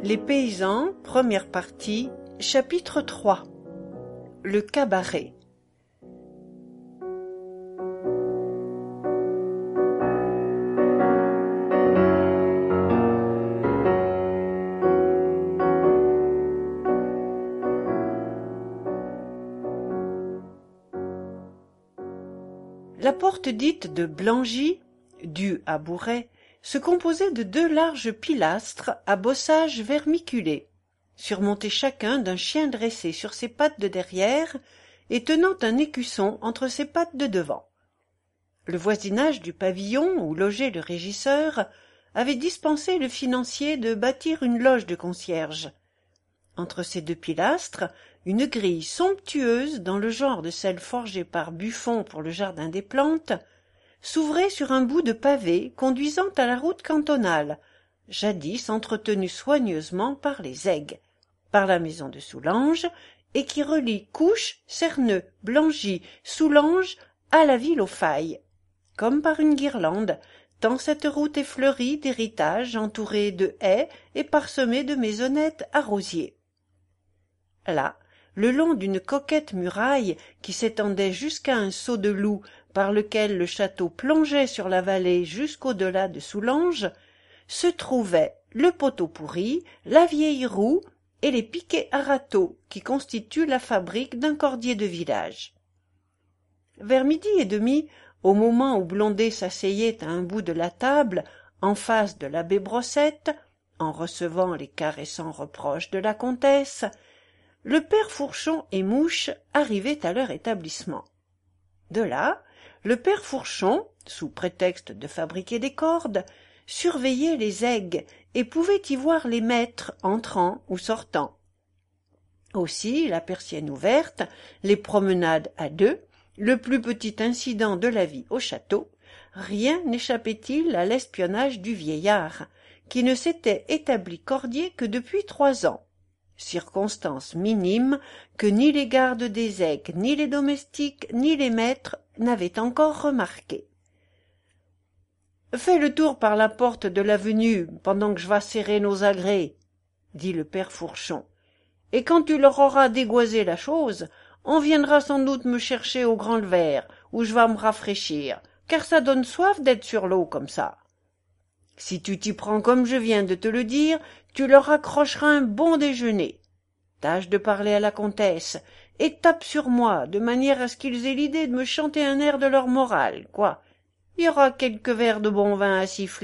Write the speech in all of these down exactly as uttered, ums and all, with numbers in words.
Les paysans, première partie, chapitre trois. Le cabaret. La porte dite de Blangy, due à Bourret, se composait de deux larges pilastres à bossage vermiculé, surmontés chacun d'un chien dressé sur ses pattes de derrière et tenant un écusson entre ses pattes de devant. Le voisinage du pavillon où logeait le régisseur avait dispensé le financier de bâtir une loge de concierge. Entre ces deux pilastres, une grille somptueuse dans le genre de celle forgée par Buffon pour le jardin des plantes s'ouvrait sur un bout de pavé conduisant à la route cantonale, jadis entretenue soigneusement par les aigues, par la maison de Soulanges, et qui relie Couches, Cerneux, Blangy, Soulanges à la ville aux Failles, comme par une guirlande, tant cette route est fleurie d'héritages entourée de haies et parsemée de maisonnettes à rosiers. Là, le long d'une coquette muraille qui s'étendait jusqu'à un saut de loup par lequel le château plongeait sur la vallée jusqu'au-delà de Soulanges, se trouvaient le poteau pourri, la vieille roue et les piquets à râteau qui constituent la fabrique d'un cordier de village. Vers midi et demi, au moment où Blondet s'asseyait à un bout de la table, en face de l'abbé Brossette, en recevant les caressants reproches de la comtesse, le père Fourchon et Mouche arrivaient à leur établissement. De là, le père Fourchon, sous prétexte de fabriquer des cordes, surveillait les aigues et pouvait y voir les maîtres entrant ou sortant. Aussi, la persienne ouverte, les promenades à deux, le plus petit incident de la vie au château, rien n'échappait-il à l'espionnage du vieillard, qui ne s'était établi cordier que depuis trois ans. Circonstance minime que ni les gardes des aigues, ni les domestiques, ni les maîtres n'avaient encore remarquée. « Fais le tour par la porte de l'avenue pendant que je vas serrer nos agrès, » dit le père Fourchon, « et quand tu leur auras dégoisé la chose, on viendra sans doute me chercher au Grand-le-Vert, où je vas me rafraîchir, car ça donne soif d'être sur l'eau comme ça. Si tu t'y prends comme je viens de te le dire, tu leur accrocheras un bon déjeuner. Tâche de parler à la comtesse, et tape sur moi, de manière à ce qu'ils aient l'idée de me chanter un air de leur morale, quoi. Il y aura quelques verres de bon vin à siffler. »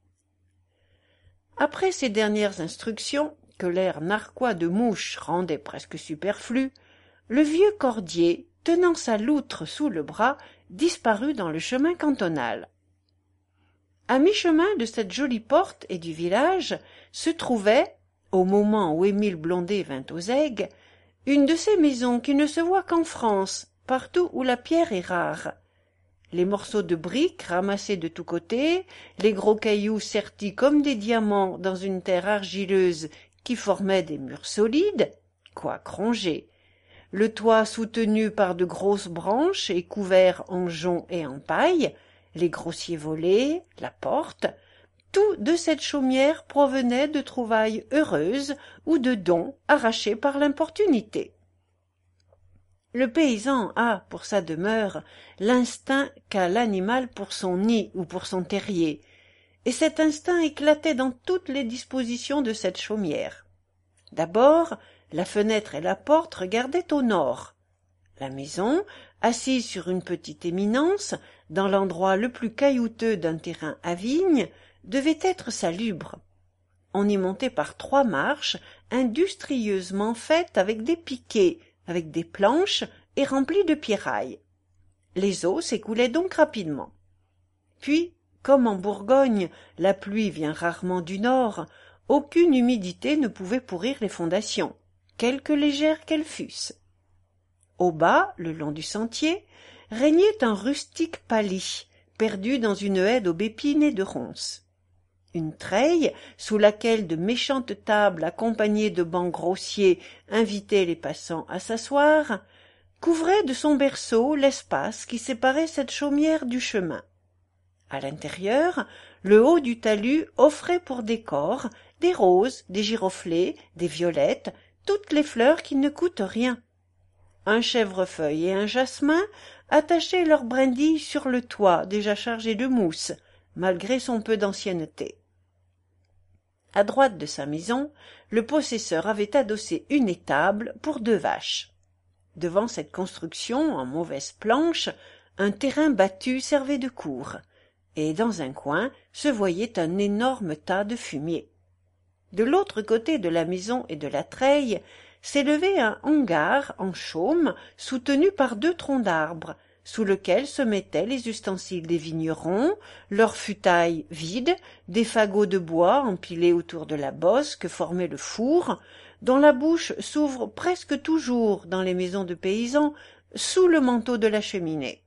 Après ces dernières instructions, que l'air narquois de Mouche rendait presque superflues, le vieux cordier, tenant sa loutre sous le bras, disparut dans le chemin cantonal. À mi-chemin de cette jolie porte et du village se trouvait, au moment où Émile Blondet vint aux aigues, une de ces maisons qui ne se voient qu'en France, partout où la pierre est rare. Les morceaux de briques ramassés de tous côtés, les gros cailloux sertis comme des diamants dans une terre argileuse qui formait des murs solides, quoique rongés, le toit soutenu par de grosses branches et couvert en jonc et en paille, les grossiers volets, la porte, tout de cette chaumière provenait de trouvailles heureuses ou de dons arrachés par l'importunité. Le paysan a, pour sa demeure, l'instinct qu'a l'animal pour son nid ou pour son terrier, et cet instinct éclatait dans toutes les dispositions de cette chaumière. D'abord, la fenêtre et la porte regardaient au nord. La maison, assise sur une petite éminence, dans l'endroit le plus caillouteux d'un terrain à vignes, devait être salubre. On y montait par trois marches, industrieusement faites avec des piquets, avec des planches et remplies de pierrailles. Les eaux s'écoulaient donc rapidement. Puis, comme en Bourgogne, la pluie vient rarement du nord, aucune humidité ne pouvait pourrir les fondations, quelque légères qu'elles fussent. Au bas, le long du sentier, régnait un rustique palis, perdu dans une haie d'aubépines et de ronces. Une treille, sous laquelle de méchantes tables accompagnées de bancs grossiers invitaient les passants à s'asseoir, couvrait de son berceau l'espace qui séparait cette chaumière du chemin. À l'intérieur, le haut du talus offrait pour décor des roses, des giroflées, des violettes, toutes les fleurs qui ne coûtent rien. Un chèvrefeuille et un jasmin attachaient leurs brindilles sur le toit déjà chargé de mousse, malgré son peu d'ancienneté. À droite de sa maison, le possesseur avait adossé une étable pour deux vaches. Devant cette construction en mauvaise planche, un terrain battu servait de cour, et dans un coin se voyait un énorme tas de fumier. De l'autre côté de la maison et de la treille s'élevait un hangar en chaume soutenu par deux troncs d'arbres, sous lequel se mettaient les ustensiles des vignerons, leurs futailles vides, des fagots de bois empilés autour de la bosse que formait le four, dont la bouche s'ouvre presque toujours dans les maisons de paysans sous le manteau de la cheminée.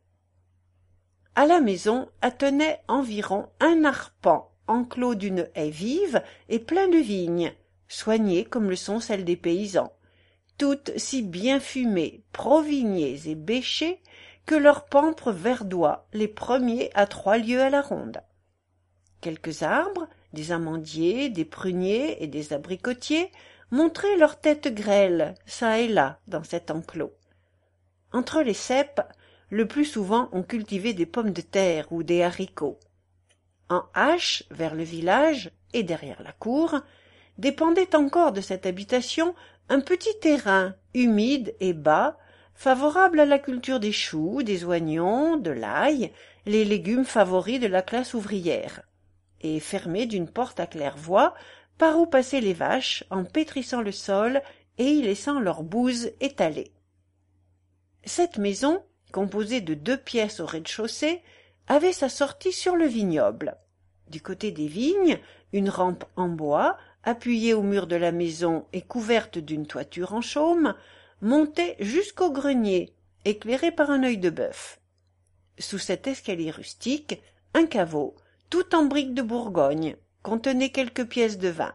À la maison attenait environ un arpent enclos d'une haie vive et plein de vignes, soignées comme le sont celles des paysans, toutes si bien fumées, provignées et bêchées que leurs pampres verdoient les premiers à trois lieues à la ronde. Quelques arbres, des amandiers, des pruniers et des abricotiers, montraient leurs têtes grêles, çà et là, dans cet enclos. Entre les ceps, le plus souvent on cultivait des pommes de terre ou des haricots. En hache, vers le village et derrière la cour, dépendait encore de cette habitation un petit terrain humide et bas, favorable à la culture des choux, des oignons, de l'ail, les légumes favoris de la classe ouvrière, et fermé d'une porte à claire-voie par où passaient les vaches en pétrissant le sol et y laissant leurs bouses étalées. Cette maison, composée de deux pièces au rez-de-chaussée, avait sa sortie sur le vignoble. Du côté des vignes, une rampe en bois, appuyée au mur de la maison et couverte d'une toiture en chaume, montait jusqu'au grenier, éclairé par un œil de bœuf. Sous cet escalier rustique, un caveau, tout en briques de Bourgogne, contenait quelques pièces de vin.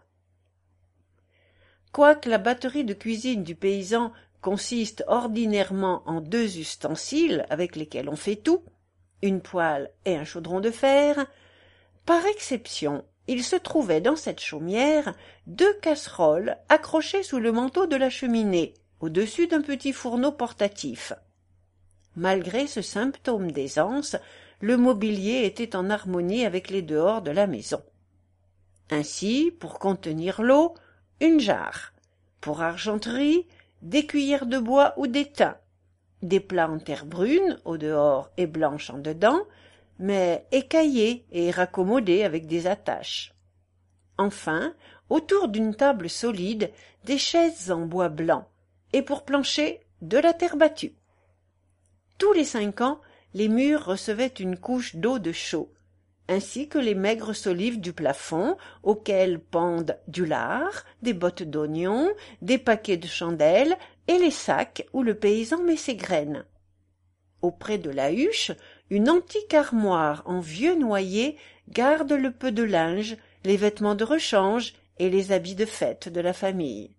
Quoique la batterie de cuisine du paysan consiste ordinairement en deux ustensiles avec lesquels on fait tout, une poêle et un chaudron de fer, par exception, il se trouvait dans cette chaumière deux casseroles accrochées sous le manteau de la cheminée, au-dessus d'un petit fourneau portatif. Malgré ce symptôme d'aisance, le mobilier était en harmonie avec les dehors de la maison. Ainsi, pour contenir l'eau, une jarre, pour argenterie, des cuillères de bois ou d'étain, des plats en terre brune, au dehors et blanche en dedans, mais écaillés et raccommodés avec des attaches. Enfin, autour d'une table solide, des chaises en bois blanc, et pour plancher, de la terre battue. Tous les cinq ans, les murs recevaient une couche d'eau de chaux, ainsi que les maigres solives du plafond, auxquelles pendent du lard, des bottes d'oignons, des paquets de chandelles et les sacs où le paysan met ses graines. Auprès de la huche, une antique armoire en vieux noyer garde le peu de linge, les vêtements de rechange et les habits de fête de la famille.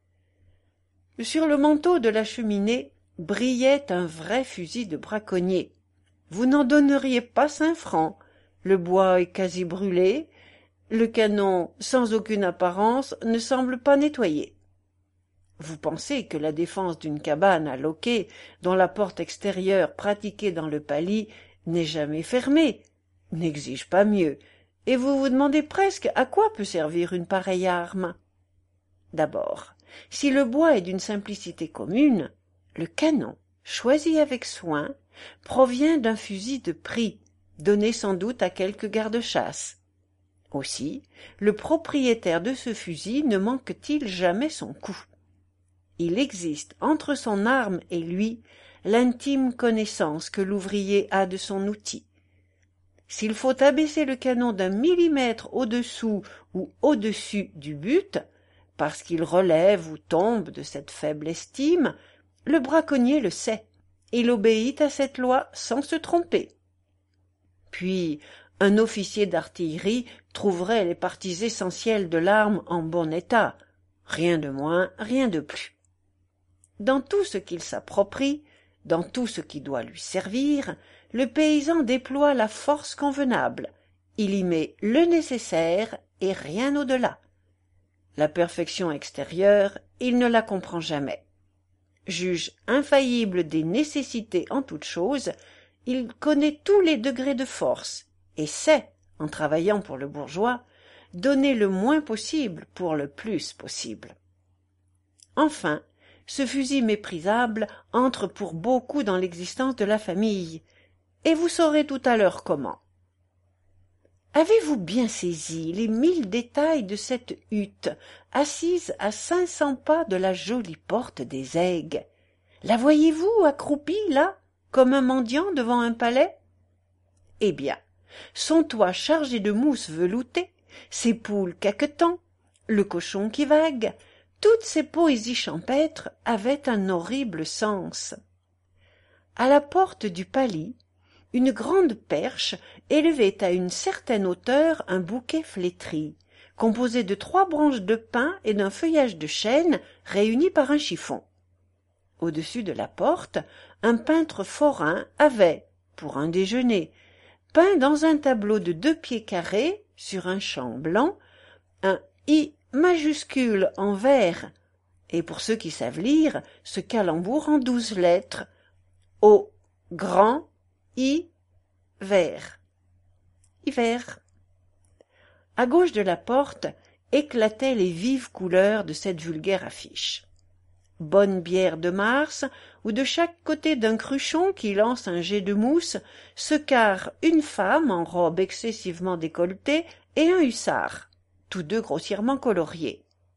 Sur le manteau de la cheminée brillait un vrai fusil de braconnier. Vous n'en donneriez pas cinq francs. Le bois est quasi brûlé, le canon, sans aucune apparence, ne semble pas nettoyé. Vous pensez que la défense d'une cabane à loquet, dont la porte extérieure pratiquée dans le palis n'est jamais fermée, n'exige pas mieux, et vous vous demandez presque à quoi peut servir une pareille arme. D'abord, si le bois est d'une simplicité commune, le canon, choisi avec soin, provient d'un fusil de prix, donné sans doute à quelque garde-chasse. Aussi, le propriétaire de ce fusil ne manque-t-il jamais son coup. Il existe entre son arme et lui l'intime connaissance que l'ouvrier a de son outil. S'il faut abaisser le canon d'un millimètre au-dessous ou au-dessus du but, parce qu'il relève ou tombe de cette faible estime, le braconnier le sait. Il obéit à cette loi sans se tromper. Puis, un officier d'artillerie trouverait les parties essentielles de l'arme en bon état. Rien de moins, rien de plus. Dans tout ce qu'il s'approprie, dans tout ce qui doit lui servir, le paysan déploie la force convenable, il y met le nécessaire et rien au-delà. La perfection extérieure, il ne la comprend jamais. Juge infaillible des nécessités en toutes choses, il connaît tous les degrés de force et sait, en travaillant pour le bourgeois, donner le moins possible pour le plus possible. Enfin, ce fusil méprisable entre pour beaucoup dans l'existence de la famille, et vous saurez tout à l'heure comment. Avez-vous bien saisi les mille détails de cette hutte, assise à cinq cents pas de la jolie porte des Aigues? La voyez-vous accroupie, là, comme un mendiant devant un palais? Eh bien, son toit chargé de mousse veloutée, ses poules caquetant, le cochon qui vague, toutes ces poésies champêtres avaient un horrible sens. À la porte du palis, une grande perche élevait à une certaine hauteur un bouquet flétri, composé de trois branches de pin et d'un feuillage de chêne réunis par un chiffon. Au-dessus de la porte, un peintre forain avait, pour un déjeuner, peint dans un tableau de deux pieds carrés, sur un champ blanc, un I majuscule en vert, et pour ceux qui savent lire, ce calembour en douze lettres, O grand I vert. Hiver. À gauche de la porte éclataient les vives couleurs de cette vulgaire affiche. Bonne bière de Mars, où de chaque côté d'un cruchon qui lance un jet de mousse se carre une femme en robe excessivement décolletée et un hussard, tous deux grossièrement coloriés.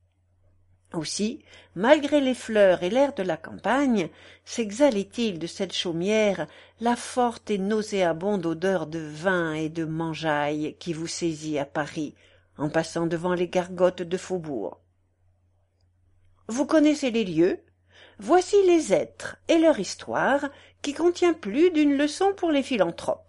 Aussi, malgré les fleurs et l'air de la campagne, s'exhalait-il de cette chaumière la forte et nauséabonde odeur de vin et de mangeaille qui vous saisit à Paris en passant devant les gargotes de faubourg. Vous connaissez les lieux? Voici les êtres et leur histoire qui contient plus d'une leçon pour les philanthropes.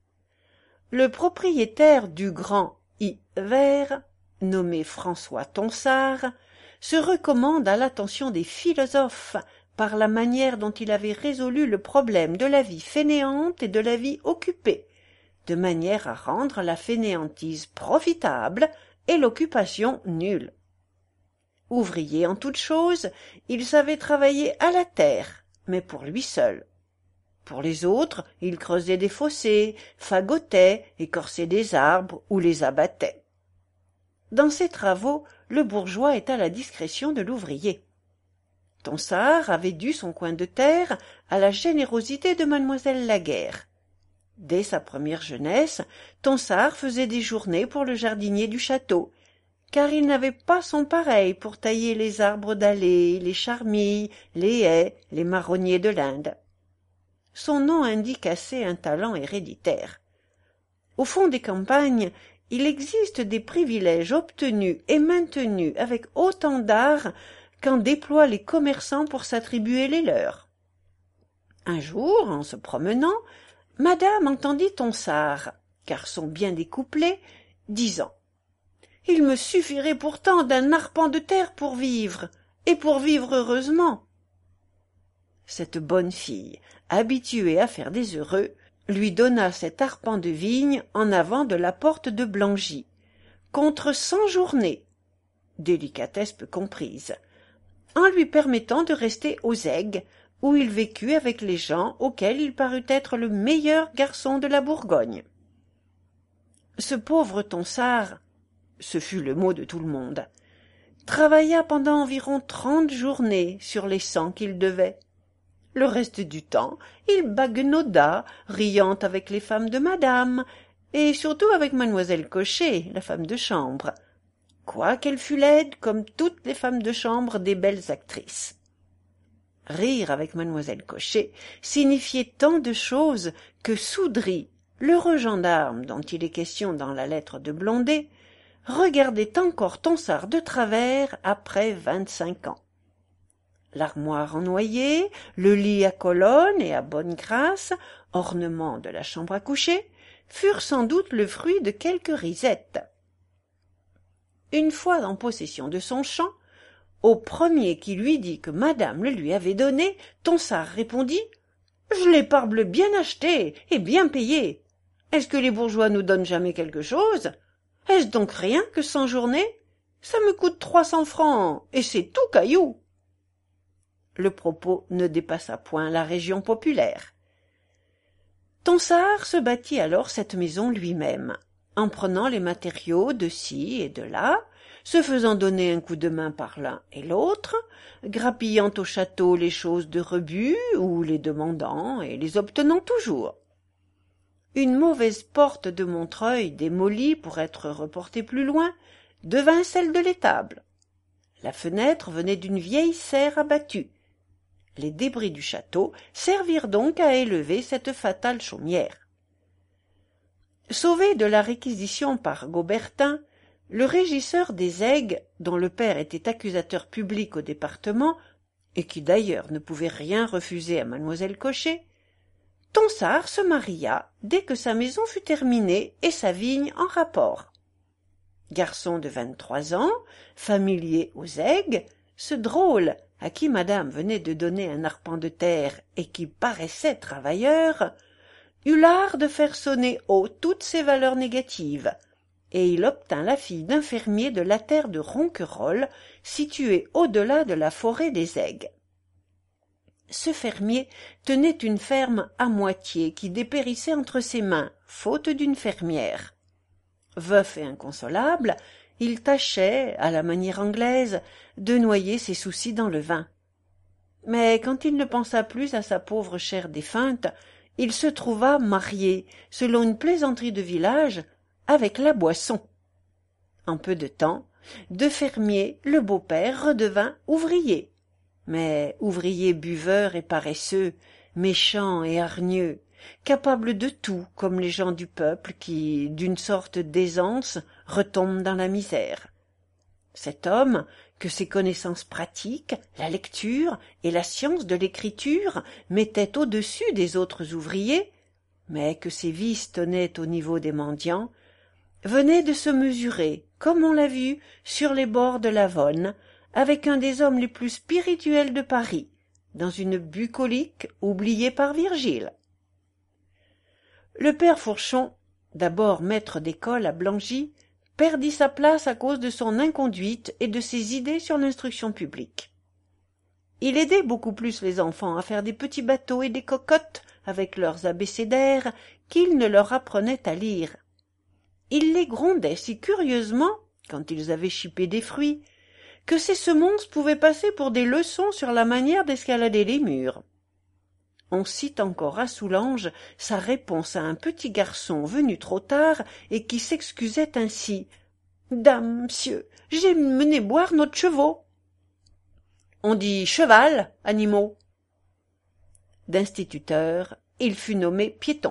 Le propriétaire du grand I vert, nommé François Tonsard, se recommande à l'attention des philosophes par la manière dont il avait résolu le problème de la vie fainéante et de la vie occupée, de manière à rendre la fainéantise profitable et l'occupation nulle. Ouvrier en toutes choses, il savait travailler à la terre, mais pour lui seul. Pour les autres, il creusait des fossés, fagotait, écorçait des arbres ou les abattait. Dans ces travaux, le bourgeois est à la discrétion de l'ouvrier. Tonsard avait dû son coin de terre à la générosité de mademoiselle Laguerre. Dès sa première jeunesse, Tonsard faisait des journées pour le jardinier du château, car il n'avait pas son pareil pour tailler les arbres d'allée, les charmilles, les haies, les marronniers de l'Inde. Son nom indique assez un talent héréditaire. Au fond des campagnes, il existe des privilèges obtenus et maintenus avec autant d'art qu'en déploient les commerçants pour s'attribuer les leurs. Un jour, en se promenant, madame entendit Tonsard, garçon bien découplé, disant « Il me suffirait pourtant d'un arpent de terre pour vivre, et pour vivre heureusement. » Cette bonne fille, habituée à faire des heureux, lui donna cet arpent de vigne en avant de la porte de Blangy, contre cent journées, délicatesse peu comprise, en lui permettant de rester aux Aigues, où il vécut avec les gens auxquels il parut être le meilleur garçon de la Bourgogne. Ce pauvre Tonsard, ce fut le mot de tout le monde, travailla pendant environ trente journées sur les cent qu'il devait. Le reste du temps, il baguenauda, riant avec les femmes de madame, et surtout avec mademoiselle Cocher, la femme de chambre, quoiqu'elle fût laide comme toutes les femmes de chambre des belles actrices. Rire avec mademoiselle Cocher signifiait tant de choses que Soudry, l'heureux gendarme dont il est question dans la lettre de Blondet, regardait encore Tonsard de travers après vingt-cinq ans. L'armoire en noyer, le lit à colonnes et à bonne grâce, ornement de la chambre à coucher, furent sans doute le fruit de quelques risettes. Une fois en possession de son champ, au premier qui lui dit que madame le lui avait donné, Tonsard répondit « Je l'ai parbleu bien acheté et bien payé. Est-ce que les bourgeois nous donnent jamais quelque chose? Est-ce donc rien que cent journées? Ça me coûte trois cents francs, et c'est tout caillou. Le propos ne dépassa point la région populaire. Tonsard se bâtit alors cette maison lui-même, en prenant les matériaux de ci et de là, se faisant donner un coup de main par l'un et l'autre, grappillant au château les choses de rebut ou les demandant et les obtenant toujours. Une mauvaise porte de Montreuil, démolie pour être reportée plus loin, devint celle de l'étable. La fenêtre venait d'une vieille serre abattue. Les débris du château servirent donc à élever cette fatale chaumière. Sauvé de la réquisition par Gaubertin, le régisseur des aigues, dont le père était accusateur public au département, et qui d'ailleurs ne pouvait rien refuser à mademoiselle Cocher, Tonsard se maria dès que sa maison fut terminée et sa vigne en rapport. Garçon de vingt-trois ans, familier aux aigues, ce drôle, à qui madame venait de donner un arpent de terre et qui paraissait travailleur, eut l'art de faire sonner haut toutes ses valeurs négatives, et il obtint la fille d'un fermier de la terre de Ronquerolles, située au-delà de la forêt des aigues. Ce fermier tenait une ferme à moitié qui dépérissait entre ses mains, faute d'une fermière. Veuf et inconsolable, il tâchait, à la manière anglaise, de noyer ses soucis dans le vin. Mais quand il ne pensa plus à sa pauvre chère défunte, il se trouva marié, selon une plaisanterie de village, avec la boisson. En peu de temps, de fermier, le beau-père redevint ouvrier. Mais ouvrier buveur et paresseux, méchant et hargneux, capable de tout comme les gens du peuple qui, d'une sorte d'aisance, retombent dans la misère. Cet homme, que ses connaissances pratiques, la lecture et la science de l'écriture mettaient au-dessus des autres ouvriers, mais que ses vices tenaient au niveau des mendiants, venait de se mesurer, comme on l'a vu, sur les bords de la Vonne, avec un des hommes les plus spirituels de Paris, dans une bucolique oubliée par Virgile. Le père Fourchon, d'abord maître d'école à Blangy, perdit sa place à cause de son inconduite et de ses idées sur l'instruction publique. Il aidait beaucoup plus les enfants à faire des petits bateaux et des cocottes avec leurs abécédaires qu'il ne leur apprenait à lire. Il les grondait si curieusement, quand ils avaient chipé des fruits, que ces semonces pouvaient passer pour des leçons sur la manière d'escalader les murs. On cite encore à Soulanges sa réponse à un petit garçon venu trop tard et qui s'excusait ainsi. « Dame, monsieur, j'ai mené boire notre chevaux. » On dit « cheval, animaux ». D'instituteur, il fut nommé piéton.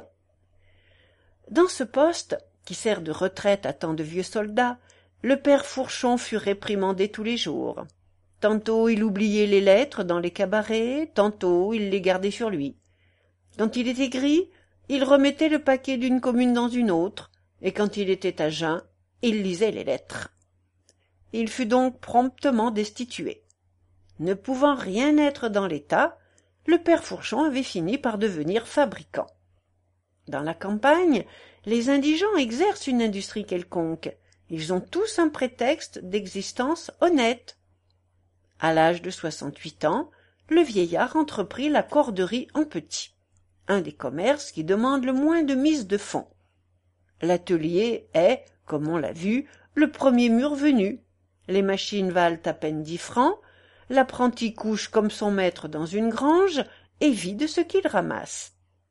Dans ce poste, qui sert de retraite à tant de vieux soldats, le père Fourchon fut réprimandé tous les jours. Tantôt il oubliait les lettres dans les cabarets, tantôt il les gardait sur lui. Quand il était gris, il remettait le paquet d'une commune dans une autre, et quand il était à jeun, il lisait les lettres. Il fut donc promptement destitué. Ne pouvant rien être dans l'état, le père Fourchon avait fini par devenir fabricant. Dans la campagne, les indigents exercent une industrie quelconque. Ils ont tous un prétexte d'existence honnête. À l'âge de soixante-huit ans, le vieillard entreprit la corderie en petit, un des commerces qui demande le moins de mise de fonds. L'atelier est, comme on l'a vu, le premier mur venu. Les machines valent à peine dix francs, l'apprenti couche comme son maître dans une grange et vit de ce qu'il ramasse.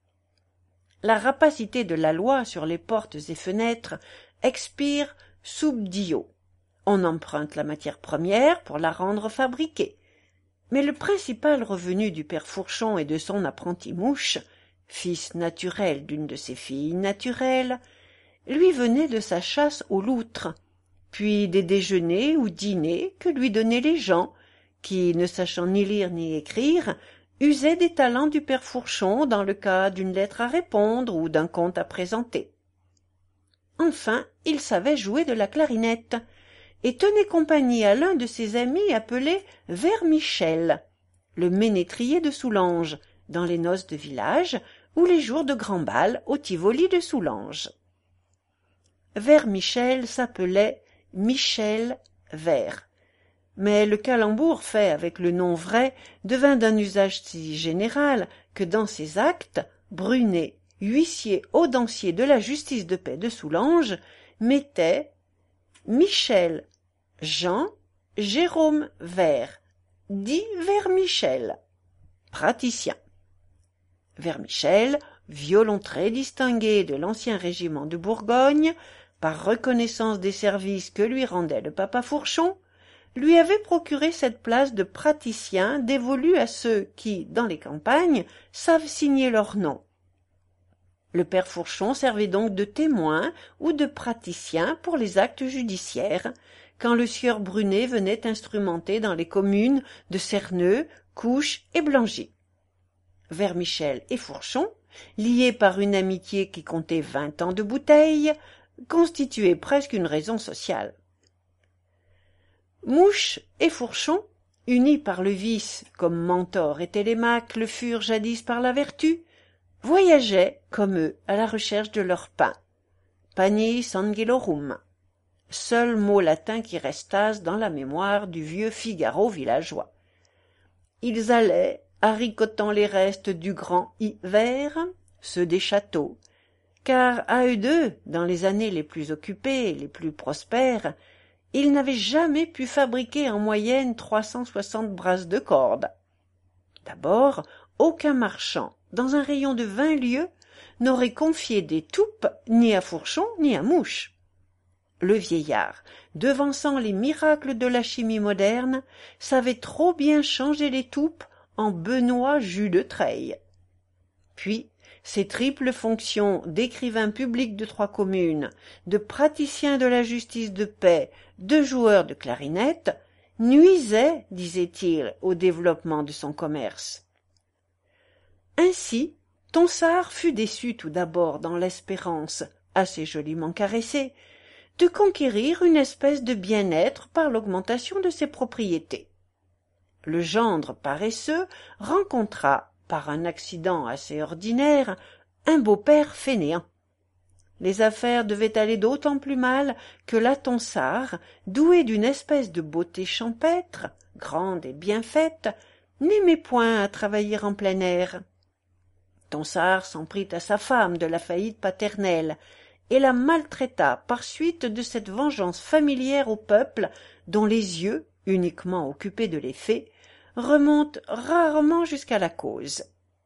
La rapacité de la loi sur les portes et fenêtres expire sub dio. On emprunte la matière première pour la rendre fabriquée. Mais le principal revenu du père Fourchon et de son apprenti mouche, fils naturel d'une de ses filles naturelles, lui venait de sa chasse aux loutres, puis des déjeuners ou dîners que lui donnaient les gens, qui, ne sachant ni lire ni écrire, usaient des talents du père Fourchon dans le cas d'une lettre à répondre ou d'un conte à présenter. Enfin, il savait jouer de la clarinette, et tenait compagnie à l'un de ses amis appelé Vermichel, le ménétrier de Soulanges, dans les noces de village, ou les jours de grand bal au Tivoli de Soulanges. Vermichel s'appelait Michel Vert, mais le calembour fait avec le nom vrai devint d'un usage si général que dans ses actes, Brunet, huissier audancier de la justice de paix de Soulanges, mettait Michel Jean Jérôme Vert, dit Vermichel, praticien. Vermichel, violon très distingué de l'ancien régiment de Bourgogne, par reconnaissance des services que lui rendait le papa Fourchon, lui avait procuré cette place de praticien dévolue à ceux qui, dans les campagnes, savent signer leur nom. Le père Fourchon servait donc de témoin ou de praticien pour les actes judiciaires, quand le sieur Brunet venait instrumenter dans les communes de Cerneux, Couches et Blangy. Vermichel et Fourchon, liés par une amitié qui comptait vingt ans de bouteille, constituaient presque une raison sociale. Mouche et Fourchon, unis par le vice, comme Mentor et Télémaque le furent jadis par la vertu, voyageaient, comme eux, à la recherche de leur pain. Panis angelorum, seul mot latin qui restasse dans la mémoire du vieux Figaro villageois. Ils allaient, haricotant les restes du grand hiver, ceux des châteaux, car à eux deux, dans les années les plus occupées, les plus prospères, ils n'avaient jamais pu fabriquer en moyenne trois cent soixante brasses de corde. D'abord, aucun marchand, dans un rayon de vingt lieues, n'aurait confié des toupes ni à Fourchon ni à Mouche. Le vieillard, devançant les miracles de la chimie moderne, savait trop bien changer les toupes en Benoît jus de treille. Puis, ces triples fonctions d'écrivain public de trois communes, de praticien de la justice de paix, de joueur de clarinette, nuisaient, disait-il, au développement de son commerce. Ainsi, Tonsard fut déçu tout d'abord dans l'espérance, assez joliment caressée, de conquérir une espèce de bien-être par l'augmentation de ses propriétés. Le gendre paresseux rencontra, par un accident assez ordinaire, un beau-père fainéant. Les affaires devaient aller d'autant plus mal que la Tonsard, douée d'une espèce de beauté champêtre, grande et bien faite, n'aimait point à travailler en plein air. Tonsard s'en prit à sa femme de la faillite paternelle, et la maltraita par suite de cette vengeance familière au peuple dont les yeux, uniquement occupés de l'effet, remontent rarement jusqu'à la cause.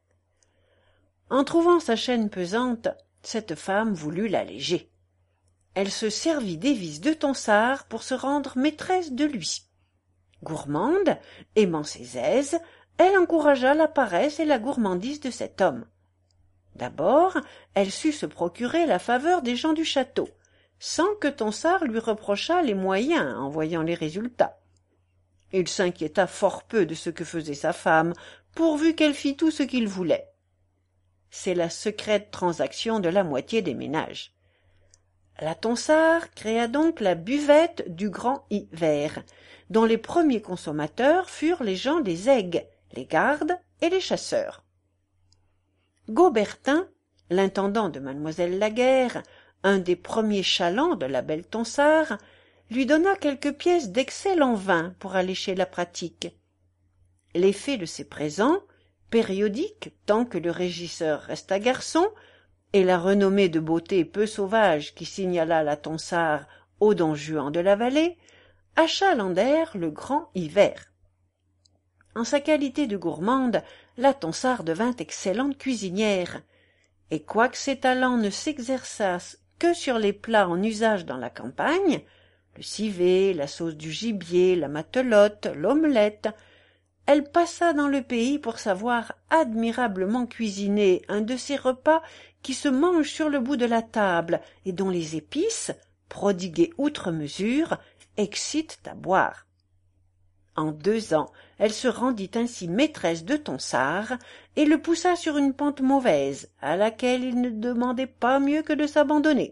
En trouvant sa chaîne pesante, cette femme voulut l'alléger. Elle se servit des vices de Tonsard pour se rendre maîtresse de lui. Gourmande, aimant ses aises, elle encouragea la paresse et la gourmandise de cet homme. D'abord, elle sut se procurer la faveur des gens du château, sans que Tonsard lui reprochât les moyens en voyant les résultats. Il s'inquiéta fort peu de ce que faisait sa femme, pourvu qu'elle fît tout ce qu'il voulait. C'est la secrète transaction de la moitié des ménages. La Tonsard créa donc la buvette du grand hiver, dont les premiers consommateurs furent les gens des aigues, les gardes et les chasseurs. Gaubertin, l'intendant de mademoiselle Laguerre, un des premiers chalands de la belle Tonsard, lui donna quelques pièces d'excellent vin pour allécher la pratique. L'effet de ces présents, périodiques tant que le régisseur resta garçon, et la renommée de beauté peu sauvage qui signala la Tonsard aux don Juan de la vallée, achalandèrent le grand hiver. En sa qualité de gourmande, la Tonsard devint excellente cuisinière, et quoique ses talents ne s'exerçassent que sur les plats en usage dans la campagne, le civet, la sauce du gibier, la matelote, l'omelette, elle passa dans le pays pour savoir admirablement cuisiner un de ces repas qui se mangent sur le bout de la table et dont les épices, prodiguées outre mesure, excitent à boire. En deux ans, elle se rendit ainsi maîtresse de Tonsard et le poussa sur une pente mauvaise, à laquelle il ne demandait pas mieux que de s'abandonner.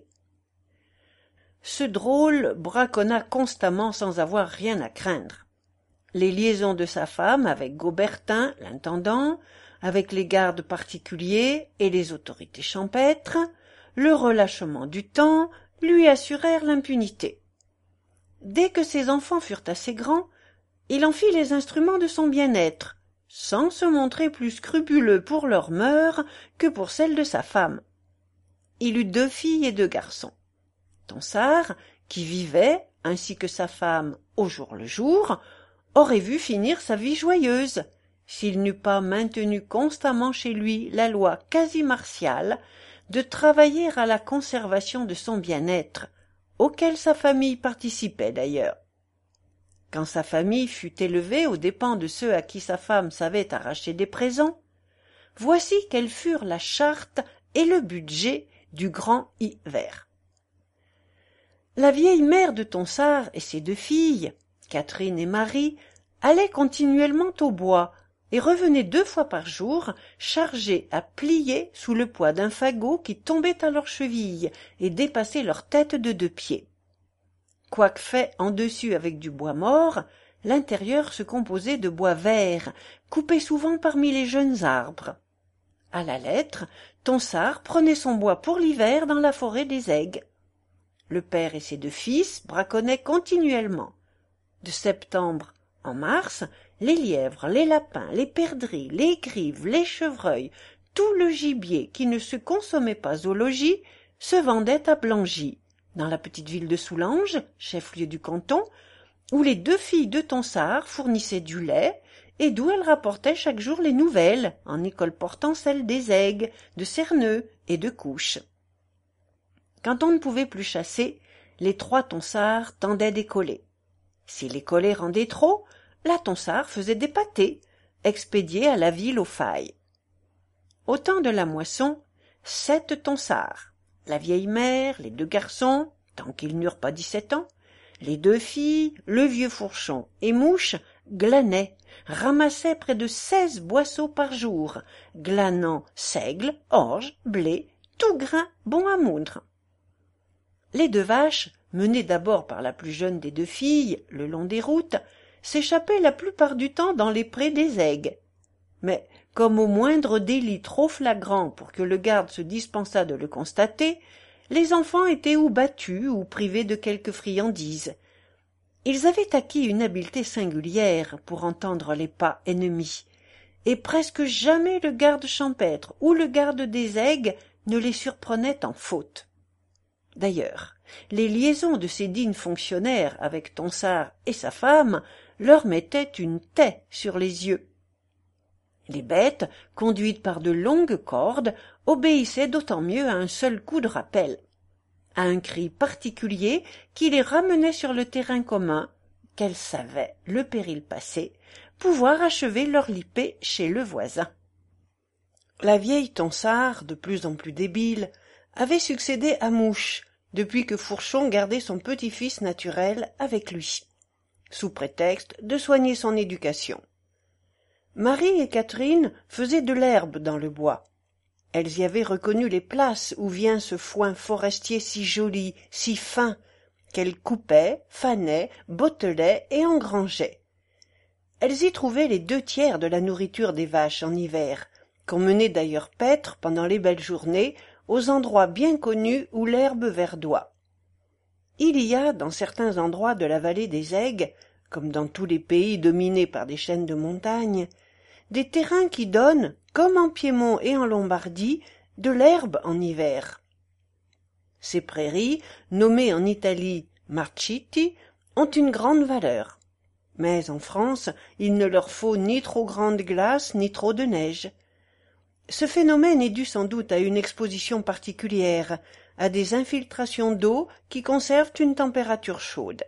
Ce drôle braconna constamment sans avoir rien à craindre. Les liaisons de sa femme avec Gaubertin, l'intendant, avec les gardes particuliers et les autorités champêtres, le relâchement du temps lui assurèrent l'impunité. Dès que ses enfants furent assez grands, il en fit les instruments de son bien-être, sans se montrer plus scrupuleux pour leurs mœurs que pour celles de sa femme. Il eut deux filles et deux garçons. Tonsard, qui vivait, ainsi que sa femme, au jour le jour, aurait vu finir sa vie joyeuse, s'il n'eût pas maintenu constamment chez lui la loi quasi martiale de travailler à la conservation de son bien-être, auquel sa famille participait d'ailleurs. Quand sa famille fut élevée aux dépens de ceux à qui sa femme savait arracher des présents, voici quelles furent la charte et le budget du grand hiver. La vieille mère de Tonsard et ses deux filles, Catherine et Marie, allaient continuellement au bois et revenaient deux fois par jour chargées à plier sous le poids d'un fagot qui tombait à leurs chevilles et dépassait leur tête de deux pieds. Quoique fait en dessus avec du bois mort, l'intérieur se composait de bois vert, coupé souvent parmi les jeunes arbres. À la lettre, Tonsard prenait son bois pour l'hiver dans la forêt des aigues. Le père et ses deux fils braconnaient continuellement. De septembre en mars, les lièvres, les lapins, les perdrix, les grives, les chevreuils, tout le gibier qui ne se consommait pas au logis se vendait à Blangy, dans la petite ville de Soulanges, chef-lieu du canton, où les deux filles de Tonsard fournissaient du lait et d'où elles rapportaient chaque jour les nouvelles, en y colportant celles des aigues, de Cerneux et de Couches. Quand on ne pouvait plus chasser, les trois Tonsard tendaient des collets. Si les collets rendaient trop, la Tonsard faisait des pâtés, expédiés à la ville aux failles. Au temps de la moisson, sept Tonsard, la vieille mère, les deux garçons, tant qu'ils n'eurent pas dix-sept ans, les deux filles, le vieux Fourchon et Mouche, glanaient, ramassaient près de seize boisseaux par jour, glanant seigle, orge, blé, tout grain bon à moudre. Les deux vaches, menées d'abord par la plus jeune des deux filles, le long des routes, s'échappaient la plupart du temps dans les prés des aigues. Mais, comme au moindre délit trop flagrant pour que le garde se dispensât de le constater, les enfants étaient ou battus ou privés de quelque friandise. Ils avaient acquis une habileté singulière pour entendre les pas ennemis, et presque jamais le garde champêtre ou le garde des aigues ne les surprenait en faute. D'ailleurs, les liaisons de ces dignes fonctionnaires avec Tonsard et sa femme leur mettaient une taie sur les yeux. Les bêtes, conduites par de longues cordes, obéissaient d'autant mieux à un seul coup de rappel, à un cri particulier qui les ramenait sur le terrain commun, qu'elles savaient, le péril passé, pouvoir achever leur lippée chez le voisin. La vieille Tonsard, de plus en plus débile, avait succédé à Mouche, depuis que Fourchon gardait son petit-fils naturel avec lui, sous prétexte de soigner son éducation. Marie et Catherine faisaient de l'herbe dans le bois. Elles y avaient reconnu les places où vient ce foin forestier si joli, si fin, qu'elles coupaient, fanaient, bottelaient et engrangeaient. Elles y trouvaient les deux tiers de la nourriture des vaches en hiver, qu'on menait d'ailleurs paître pendant les belles journées aux endroits bien connus où l'herbe verdoie. Il y a, dans certains endroits de la vallée des Aigues, comme dans tous les pays dominés par des chaînes de montagnes, des terrains qui donnent, comme en Piémont et en Lombardie, de l'herbe en hiver. Ces prairies, nommées en Italie marchiti, ont une grande valeur. Mais en France, il ne leur faut ni trop grande glace ni trop de neige. Ce phénomène est dû sans doute à une exposition particulière, à des infiltrations d'eau qui conservent une température chaude.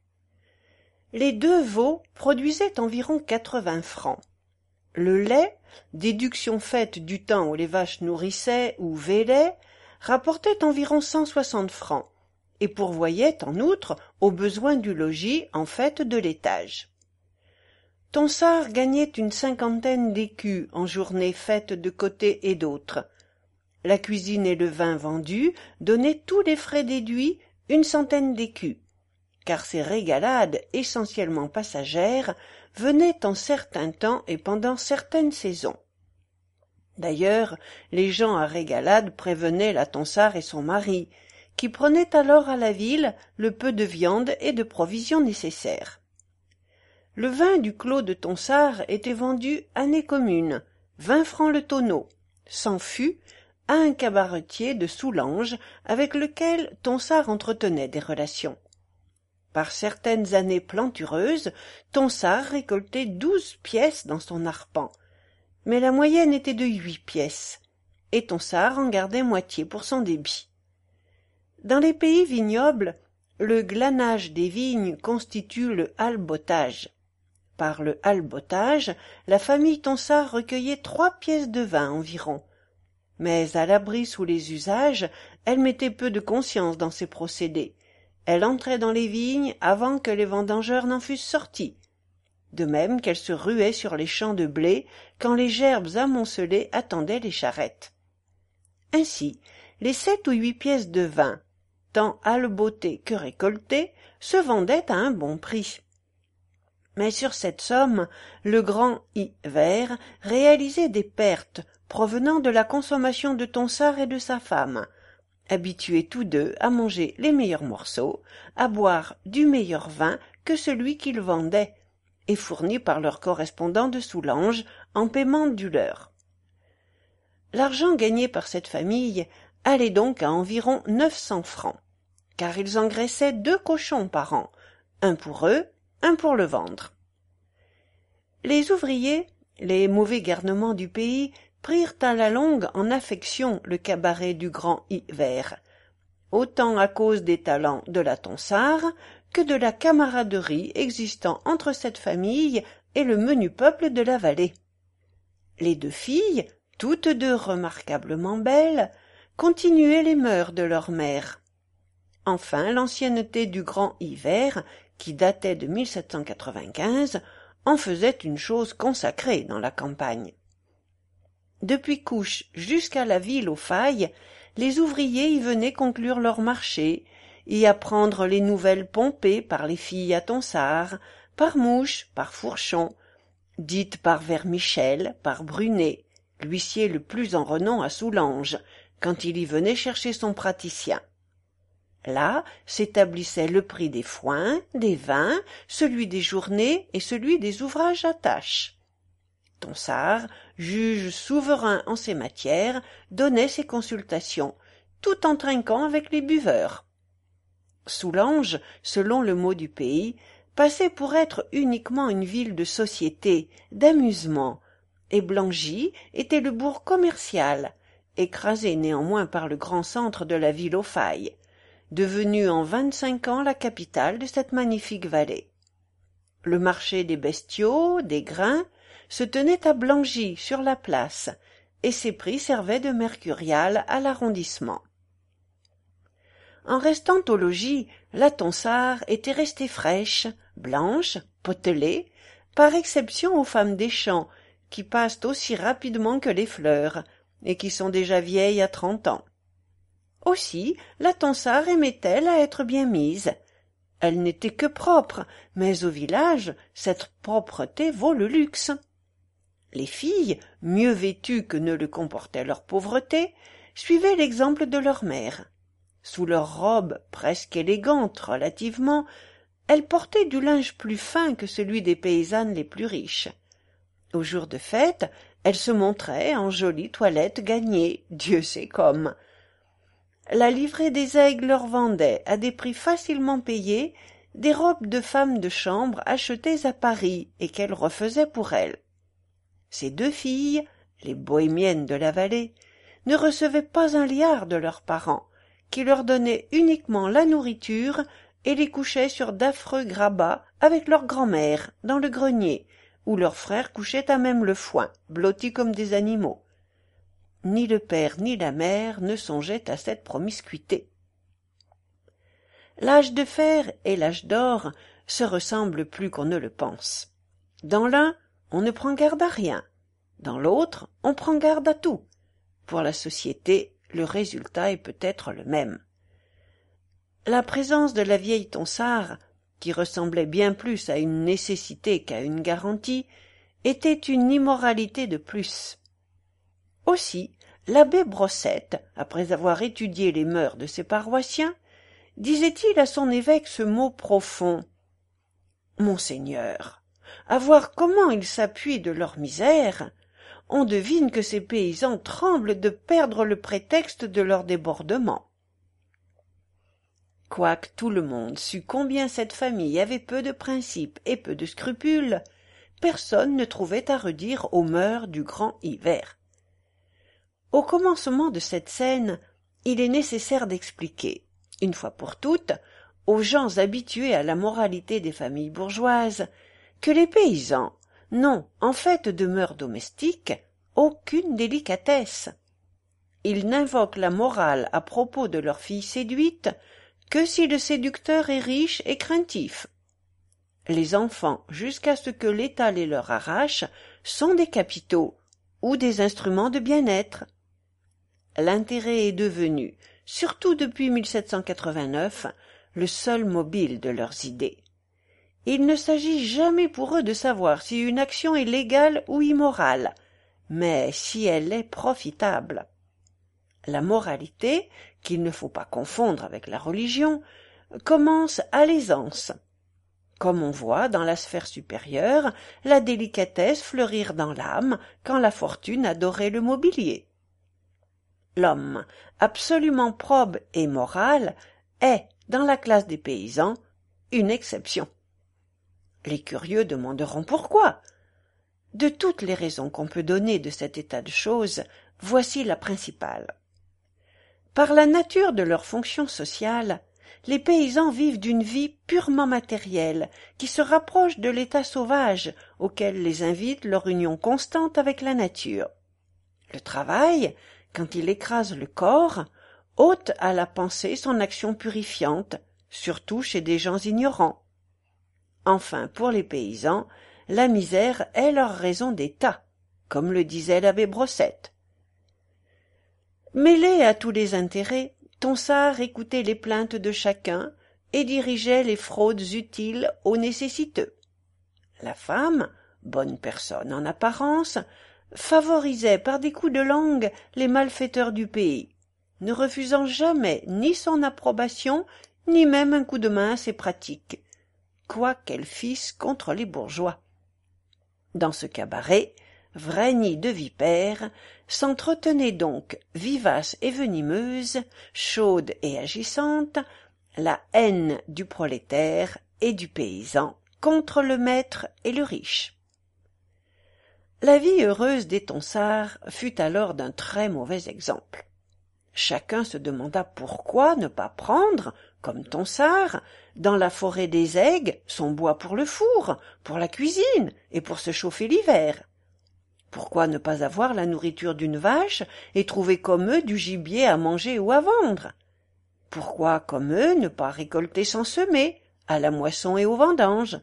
Les deux veaux produisaient environ quatre-vingts francs. Le lait, déduction faite du temps où les vaches nourrissaient ou vélaient, rapportait environ cent soixante francs, et pourvoyait en outre aux besoins du logis en fait de l'étage. Tonsard gagnait une cinquantaine d'écus en journées faites de côté et d'autre. La cuisine et le vin vendus donnaient tous les frais déduits une centaine d'écus, car ces régalades essentiellement passagères venaient en certains temps et pendant certaines saisons. D'ailleurs, les gens à Régalade prévenaient la Tonsard et son mari, qui prenaient alors à la ville le peu de viande et de provisions nécessaires. Le vin du clos de Tonsard était vendu année commune, vingt francs le tonneau, sans fût, à un cabaretier de Soulanges avec lequel Tonsard entretenait des relations. Par certaines années plantureuses, Tonsard récoltait douze pièces dans son arpent, mais la moyenne était de huit pièces, et Tonsard en gardait moitié pour son débit. Dans les pays vignobles, le glanage des vignes constitue le halbotage. Par le halbotage, la famille Tonsard recueillait trois pièces de vin environ, mais à l'abri sous les usages, elle mettait peu de conscience dans ces procédés. Elle entrait dans les vignes avant que les vendangeurs n'en fussent sortis, de même qu'elle se ruait sur les champs de blé quand les gerbes amoncelées attendaient les charrettes. Ainsi, les sept ou huit pièces de vin, tant halbotées que récoltées, se vendaient à un bon prix. Mais sur cette somme, le grand Hivert réalisait des pertes provenant de la consommation de Tonsard et de sa femme, habitués tous deux à manger les meilleurs morceaux, à boire du meilleur vin que celui qu'ils vendaient, et fourni par leurs correspondants de Soulanges en paiement du leur. L'argent gagné par cette famille allait donc à environ neuf cents francs, car ils engraissaient deux cochons par an, un pour eux, un pour le vendre. Les ouvriers, les mauvais garnements du pays, prirent à la longue en affection le cabaret du grand Hivert, autant à cause des talents de la Tonsard que de la camaraderie existant entre cette famille et le menu peuple de la vallée. Les deux filles, toutes deux remarquablement belles, continuaient les mœurs de leur mère. Enfin, l'ancienneté du grand Hivert, qui datait de mille sept cent quatre-vingt-quinze, en faisait une chose consacrée dans la campagne. Depuis Couche jusqu'à la ville aux Failles, les ouvriers y venaient conclure leur marché, y apprendre les nouvelles pompées par les filles à Tonsard, par Mouche, par Fourchon, dites par Vermichel, par Brunet, l'huissier le plus en renom à Soulanges, quand il y venait chercher son praticien. Là s'établissait le prix des foins, des vins, celui des journées et celui des ouvrages à tâches. Tonsard, juge souverain en ces matières, donnait ses consultations, tout en trinquant avec les buveurs. Soulanges, selon le mot du pays, passait pour être uniquement une ville de société, d'amusement, et Blangy était le bourg commercial, écrasé néanmoins par le grand centre de la ville aux Failles, devenue en vingt-cinq ans la capitale de cette magnifique vallée. Le marché des bestiaux, des grains, se tenait à Blangy sur la place, et ses prix servaient de mercurial à l'arrondissement. En restant au logis, la Tonsard était restée fraîche, blanche, potelée, par exception aux femmes des champs, qui passent aussi rapidement que les fleurs, et qui sont déjà vieilles à trente ans. Aussi, la Tonsard aimait-elle à être bien mise. Elle n'était que propre, mais au village, cette propreté vaut le luxe. Les filles, mieux vêtues que ne le comportait leur pauvreté, suivaient l'exemple de leur mère. Sous leurs robes presque élégantes relativement, elles portaient du linge plus fin que celui des paysannes les plus riches. Aux jours de fête, elles se montraient en jolies toilettes gagnées, Dieu sait comme. La livrée des aigles leur vendait, à des prix facilement payés, des robes de femmes de chambre achetées à Paris et qu'elles refaisaient pour elles. Ces deux filles, les bohémiennes de la vallée, ne recevaient pas un liard de leurs parents, qui leur donnaient uniquement la nourriture et les couchaient sur d'affreux grabats avec leur grand-mère dans le grenier, où leurs frères couchaient à même le foin, blottis comme des animaux. Ni le père ni la mère ne songeaient à cette promiscuité. L'âge de fer et l'âge d'or se ressemblent plus qu'on ne le pense. Dans l'un, on ne prend garde à rien. Dans l'autre, on prend garde à tout. Pour la société, le résultat est peut-être le même. La présence de la vieille Tonsard, qui ressemblait bien plus à une nécessité qu'à une garantie, était une immoralité de plus. Aussi, l'abbé Brossette, après avoir étudié les mœurs de ses paroissiens, disait-il à son évêque ce mot profond. « Monseigneur, à voir comment ils s'appuient de leur misère, on devine que ces paysans tremblent de perdre le prétexte de leur débordement. » Quoique tout le monde sût combien cette famille avait peu de principes et peu de scrupules, personne ne trouvait à redire aux mœurs du grand hiver. Au commencement de cette scène, il est nécessaire d'expliquer, une fois pour toutes, aux gens habitués à la moralité des familles bourgeoises, que les paysans n'ont, en fait de mœurs domestiques, aucune délicatesse. Ils n'invoquent la morale à propos de leur fille séduite que si le séducteur est riche et craintif. Les enfants, jusqu'à ce que l'État les leur arrache, sont des capitaux ou des instruments de bien-être. L'intérêt est devenu, surtout depuis mille sept cent quatre-vingt-neuf, le seul mobile de leurs idées. Il ne s'agit jamais pour eux de savoir si une action est légale ou immorale, mais si elle est profitable. La moralité, qu'il ne faut pas confondre avec la religion, commence à l'aisance. Comme on voit dans la sphère supérieure la délicatesse fleurir dans l'âme quand la fortune adorait le mobilier. L'homme, absolument probe et moral, est, dans la classe des paysans, une exception. Les curieux demanderont pourquoi. De toutes les raisons qu'on peut donner de cet état de choses, voici la principale. Par la nature de leur fonction sociale, les paysans vivent d'une vie purement matérielle, qui se rapproche de l'état sauvage auquel les invite leur union constante avec la nature. Le travail, quand il écrase le corps, ôte à la pensée son action purifiante, surtout chez des gens ignorants. Enfin, pour les paysans, la misère est leur raison d'état, comme le disait l'abbé Brossette. Mêlé à tous les intérêts, Tonsard écoutait les plaintes de chacun et dirigeait les fraudes utiles aux nécessiteux. La femme, bonne personne en apparence, favorisait par des coups de langue les malfaiteurs du pays, ne refusant jamais ni son approbation, ni même un coup de main à ses pratiques, quoi qu'elle fisse contre les bourgeois. Dans ce cabaret, vrai nid de vipères, s'entretenait donc, vivace et venimeuse, chaude et agissante, la haine du prolétaire et du paysan contre le maître et le riche. La vie heureuse des Tonsard fut alors d'un très mauvais exemple. Chacun se demanda pourquoi ne pas prendre, comme Tonsard, dans la forêt des aigues, son bois pour le four, pour la cuisine et pour se chauffer l'hiver. Pourquoi ne pas avoir la nourriture d'une vache et trouver comme eux du gibier à manger ou à vendre? Pourquoi, comme eux, ne pas récolter sans semer, à la moisson et aux vendanges?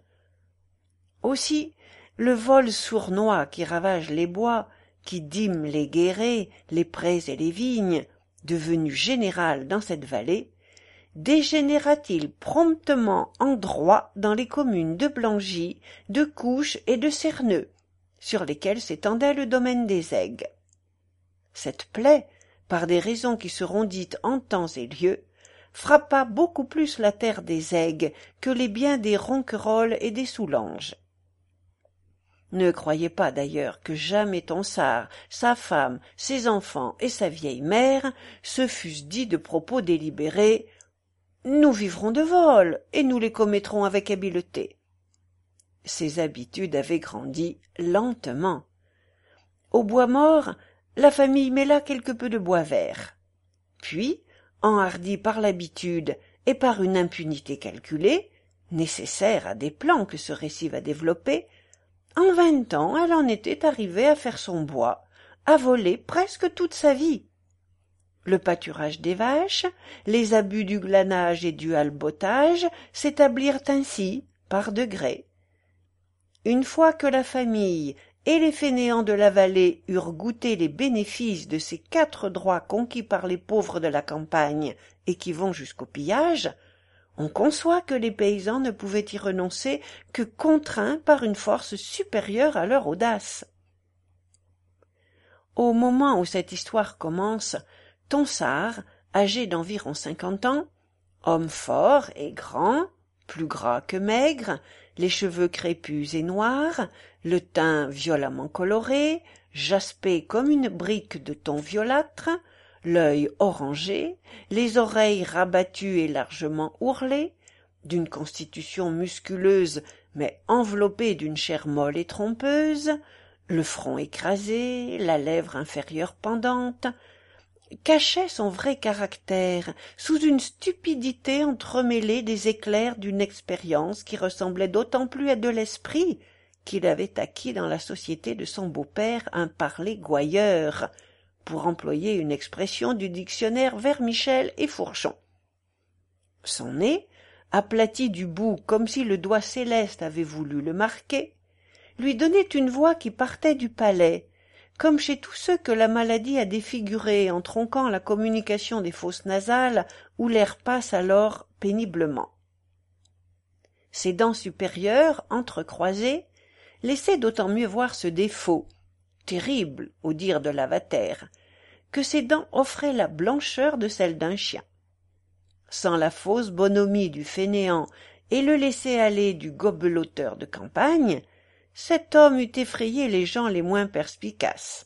Aussi, le vol sournois qui ravage les bois, qui dîme les guérets, les prés et les vignes, devenu général dans cette vallée, dégénéra-t-il promptement en droit dans les communes de Blangy, de Couche et de Cerneux, sur lesquelles s'étendait le domaine des aigues. Cette plaie, par des raisons qui seront dites en temps et lieu, frappa beaucoup plus la terre des aigues que les biens des Ronquerolles et des Soulanges. Ne croyez pas d'ailleurs que jamais Tonsard, sa femme, ses enfants et sa vieille mère se fussent dit de propos délibérés « Nous vivrons de vol, et nous les commettrons avec habileté ». Ces habitudes avaient grandi lentement. Au bois mort, la famille mêla quelque peu de bois vert. Puis, enhardie par l'habitude et par une impunité calculée, nécessaire à des plans que ce récit va développer, en vingt ans elle en était arrivée à faire son bois, à voler presque toute sa vie. Le pâturage des vaches, les abus du glanage et du halebotage s'établirent ainsi, par degrés. Une fois que la famille et les fainéants de la vallée eurent goûté les bénéfices de ces quatre droits conquis par les pauvres de la campagne et qui vont jusqu'au pillage, on conçoit que les paysans ne pouvaient y renoncer que contraints par une force supérieure à leur audace. Au moment où cette histoire commence, Tonsard, âgé d'environ cinquante ans, homme fort et grand, plus gras que maigre, les cheveux crépus et noirs, le teint violemment coloré, jaspé comme une brique de ton violâtre, l'œil orangé, les oreilles rabattues et largement ourlées, d'une constitution musculeuse mais enveloppée d'une chair molle et trompeuse, le front écrasé, la lèvre inférieure pendante, cachait son vrai caractère sous une stupidité entremêlée des éclairs d'une expérience qui ressemblait d'autant plus à de l'esprit qu'il avait acquis dans la société de son beau-père un parler gouailleur, pour employer une expression du dictionnaire Vermichel et Fourchon. Son nez, aplati du bout comme si le doigt céleste avait voulu le marquer, lui donnait une voix qui partait du palais, comme chez tous ceux que la maladie a défigurés en tronquant la communication des fosses nasales où l'air passe alors péniblement. Ses dents supérieures, entrecroisées, laissaient d'autant mieux voir ce défaut, terrible au dire de Lavater, que ses dents offraient la blancheur de celles d'un chien. Sans la fausse bonhomie du fainéant et le laisser-aller du gobeloteur de campagne, cet homme eût effrayé les gens les moins perspicaces.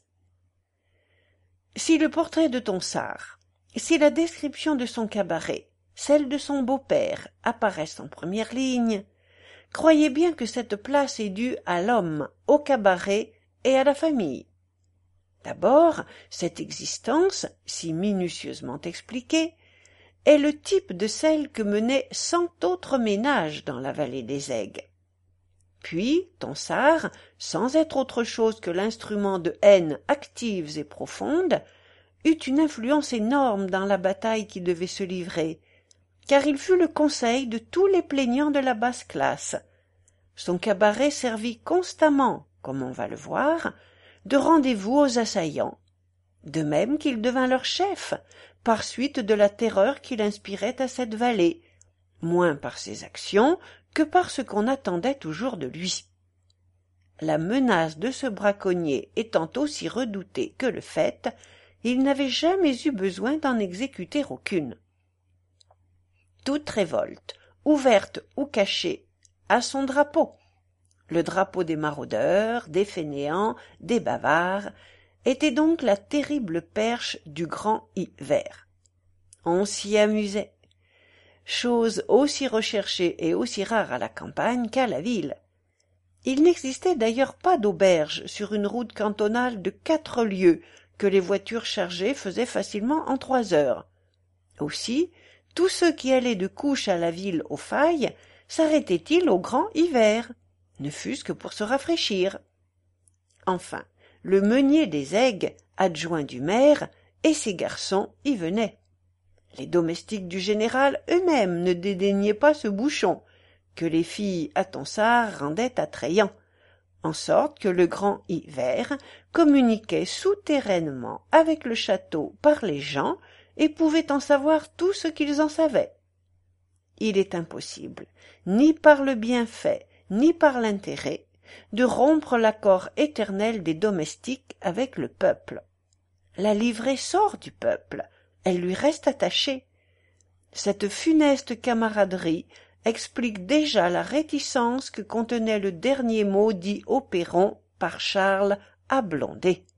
Si le portrait de Tonsard, si la description de son cabaret, celle de son beau-père apparaissent en première ligne, croyez bien que cette place est due à l'homme, au cabaret et à la famille. D'abord, cette existence, si minutieusement expliquée, est le type de celle que menait cent autres ménages dans la vallée des Aigues. Puis, Tonsard, sans être autre chose que l'instrument de haines actives et profondes, eut une influence énorme dans la bataille qui devait se livrer, car il fut le conseil de tous les plaignants de la basse classe. Son cabaret servit constamment, comme on va le voir, de rendez-vous aux assaillants, de même qu'il devint leur chef, par suite de la terreur qu'il inspirait à cette vallée, moins par ses actions que par ce qu'on attendait toujours de lui. La menace de ce braconnier étant aussi redoutée que le fait, il n'avait jamais eu besoin d'en exécuter aucune. Toute révolte, ouverte ou cachée, a son drapeau. Le drapeau des maraudeurs, des fainéants, des bavards, était donc la terrible perche du grand hiver. On s'y amusait. Chose aussi recherchée et aussi rare à la campagne qu'à la ville. Il n'existait d'ailleurs pas d'auberge sur une route cantonale de quatre lieues que les voitures chargées faisaient facilement en trois heures. Aussi, tous ceux qui allaient de Couche à la ville aux Failles s'arrêtaient-ils au grand hiver, ne fût-ce que pour se rafraîchir. Enfin, le meunier des Aigues, adjoint du maire, et ses garçons y venaient. Les domestiques du général eux-mêmes ne dédaignaient pas ce bouchon, que les filles à Tonsard rendaient attrayant, en sorte que le grand hiver communiquait souterrainement avec le château par les gens et pouvait en savoir tout ce qu'ils en savaient. Il est impossible, ni par le bienfait, ni par l'intérêt, de rompre l'accord éternel des domestiques avec le peuple. La livrée sort du peuple, elle lui reste attachée. Cette funeste camaraderie explique déjà la réticence que contenait le dernier mot dit au perron par Charles à Blondet.